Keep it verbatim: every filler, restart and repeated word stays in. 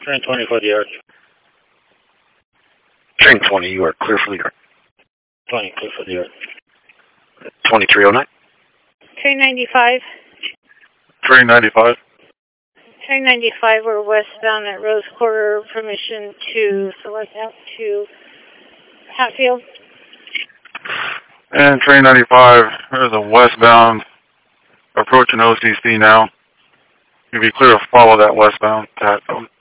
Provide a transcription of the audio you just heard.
Train twenty for the yard. Train twenty, you are clear for the yard. twenty, clear for the yard. twenty-three oh nine. Train ninety-five. Train ninety-five. Train ninety-five, we're westbound at Rose Quarter. Permission to select out to Hatfield. And train ninety-five, there's a westbound approaching O C C now. You'll be clear to follow that westbound to Hatfield.